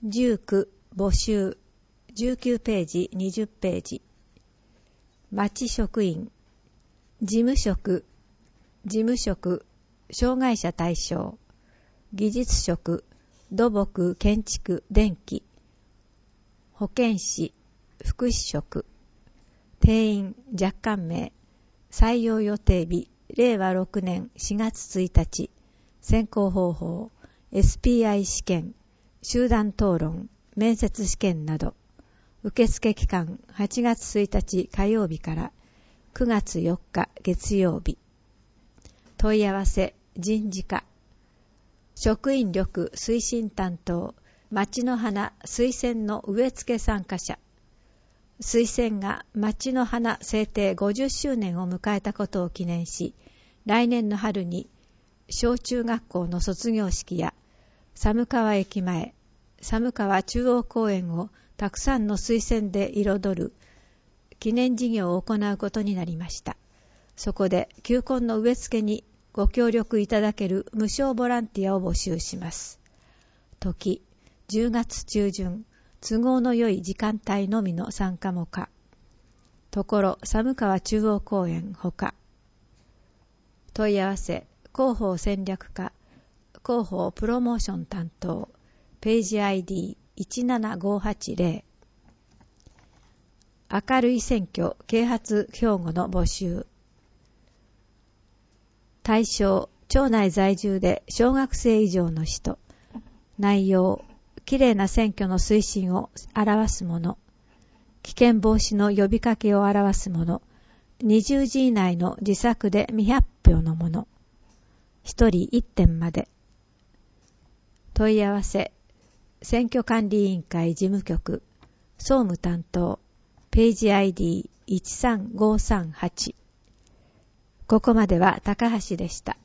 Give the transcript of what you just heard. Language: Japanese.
19募集19ページ20ページ町職員事務職障害者対象技術職土木建築電気保健師福祉職定員若干名採用予定日令和6年4月1日選考方法 SPI 試験集団討論面接試験など受付期間8月1日火曜日から9月4日月曜日問い合わせ人事課職員力推進担当町の花推薦の植え付け参加者推薦が町の花制定50周年を迎えたことを記念し来年の春に小中学校の卒業式や寒川駅前寒川中央公園をたくさんの推薦で彩る記念事業を行うことになりました。そこで球根の植え付けにご協力いただける無償ボランティアを募集します。時10月中旬都合の良い時間帯のみの参加も可。ところ寒川中央公園ほか。問い合わせ広報戦略課広報プロモーション担当ページ ID17580 明るい選挙啓発標語の募集対象町内在住で小学生以上の人内容きれいな選挙の推進を表すもの危険防止の呼びかけを表すもの20字以内の自作で未発表のもの1人1点まで問い合わせ選挙管理委員会事務局総務担当ページ ID13538 ここまでは高橋でした。